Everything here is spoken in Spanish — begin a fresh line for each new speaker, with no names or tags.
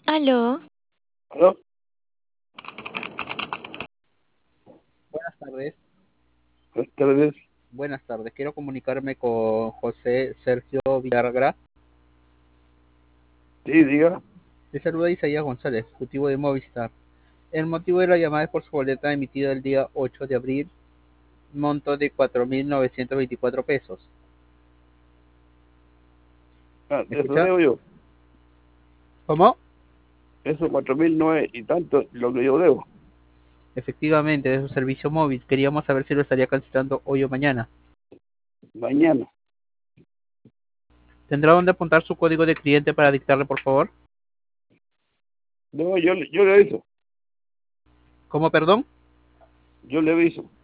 Aló,
¿Aló?
Buenas tardes,
Buenas tardes.
buenas tardes. Quiero comunicarme con José Sergio Villagra.
Sí, diga.
Le saluda Isaías González, ejecutivo de Movistar. El motivo de la llamada es por su boleta emitida el día 8 de abril, monto de 4.924 pesos.
Ah,
¿Me
de eso
escucha?
debo yo.
¿Cómo?
Eso 4.009 y tanto lo que yo debo.
Efectivamente, de su servicio móvil. Queríamos saber si lo estaría cancelando hoy o mañana.
Mañana.
¿Tendrá dónde apuntar su código de cliente para dictarle, por favor?
No, yo le aviso.
¿Cómo, perdón?
Yo le aviso.